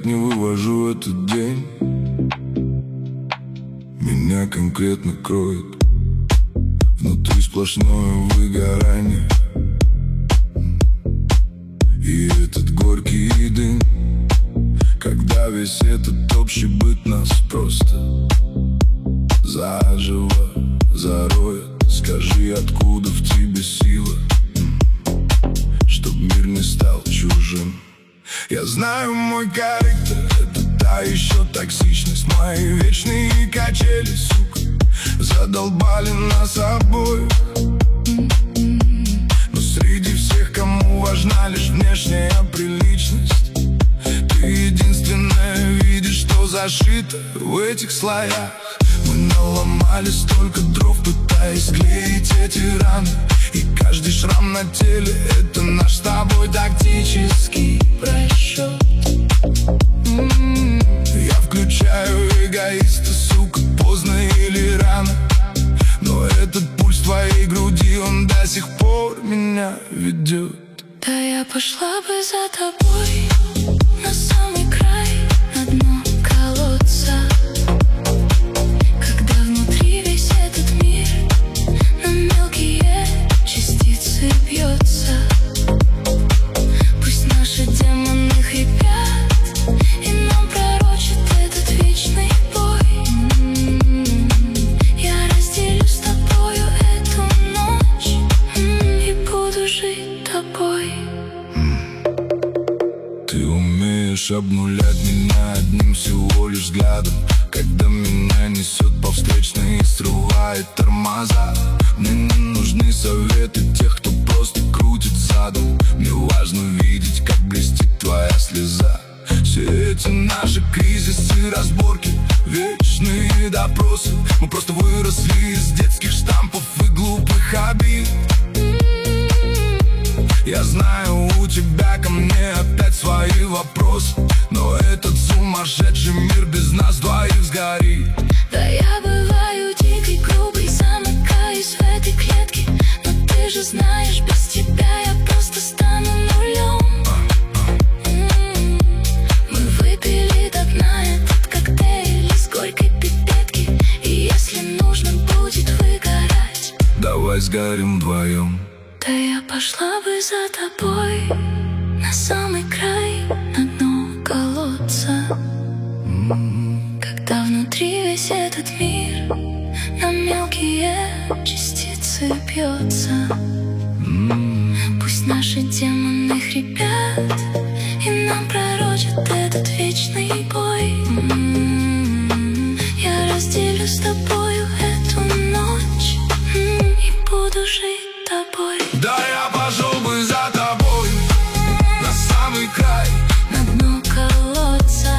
никак не вывожу этот день. Меня конкретно кроет внутри сплошное выгорание. И этот горький дым, когда весь этот общий быт нас просто заживо зароет. Скажи, откуда в тебе сила, чтоб мир не стал чужим? Я знаю, мой корректор — это та еще токсичность. Мои вечные качели, сука, задолбали нас обоих. Но среди всех, кому важна лишь внешняя приличность, ты единственная видишь, что зашито в этих слоях. Мы наломали столько дров, пытаясь склеить эти раны. И каждый шрам на теле — это наш с тобой тактический просчет. Я включаю эгоиста, сука, поздно или рано, но этот пульс в твоей груди, он до сих пор меня ведет. Да я пошла бы за тобой на самый край, на дно колодца, когда внутри весь этот мир на мелкие частицы бьется. Пусть наши демоны хрипят, и нам пророчит этот вечный бой. Я разделю с тобою эту ночь и буду жить тобой. Ты умеешь обнулять меня одним всего лишь взглядом, когда меня несет по встречной и срывает тормоза. Мне не нужны советы тех, кто просто крутит задом. Мне важно видеть, как блестит твоя слеза. Все эти наши кризисы, разборки, вечные допросы. Мы просто выросли из детских штампов и глупых обид. Я знаю, у тебя ко мне опять свои вопросы, но этот сумасшедший мир без нас двоих сгорит. Да я бываю дикой, грубой, замыкаюсь в этой клетке, но ты же знаешь, без тебя я просто стану нулем. Мы выпили до дна этот коктейль из горькой пипетки, и если нужно будет выгорать, давай сгорим вдвоем. да я пошла бы за тобой на самый край, на дно колодца, когда внутри весь этот мир на мелкие частицы бьется. Пусть наши демоны хрипят, и нам пророчат этот вечный бой. Я разделю с тобою эту ночь и буду жить тобой. Да я пошел бы за тобой на самый край, На дно колодца,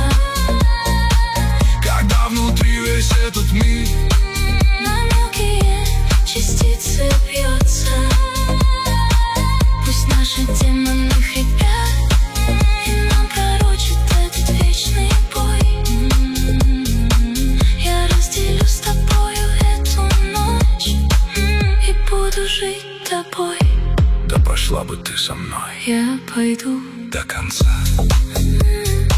когда внутри весь этот мир на мелкие частицы бьется. Пусть наши демоны хрипят, и нам пророчат этот вечный бой. Я разделю с тобою эту ночь и буду жить тобой. да пошла бы ты со мной Я пойду до конца.